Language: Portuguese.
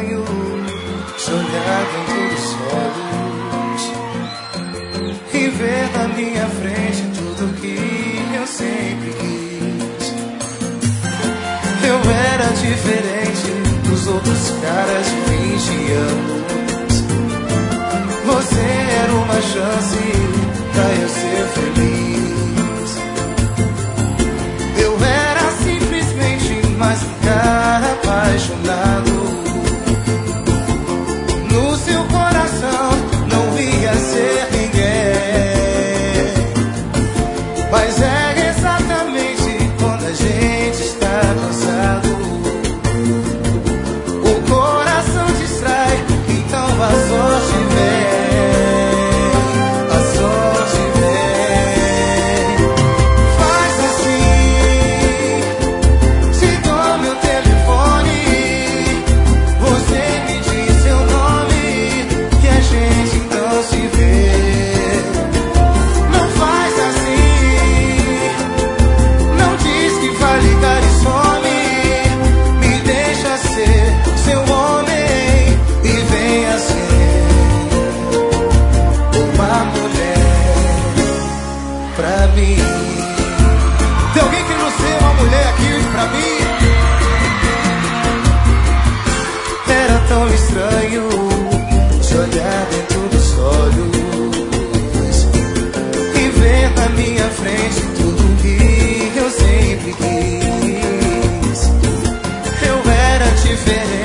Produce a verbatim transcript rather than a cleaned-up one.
estranho te olhar dentro dos olhos e ver na minha frente tudo que eu sempre quis. Eu era diferente dos outros caras de vinte anos. Você era uma chance pra eu ser feliz. Eu era simplesmente mais um cara apaixonado. No seu coração não ia ser ninguém. Mas é exatamente quando a gente está cansado, o coração distrai, então a sorte vem. Pra mim, tem alguém que não ser uma mulher aqui pra mim? Era tão estranho te olhar dentro dos olhos e ver na minha frente tudo que eu sempre quis. Eu era diferente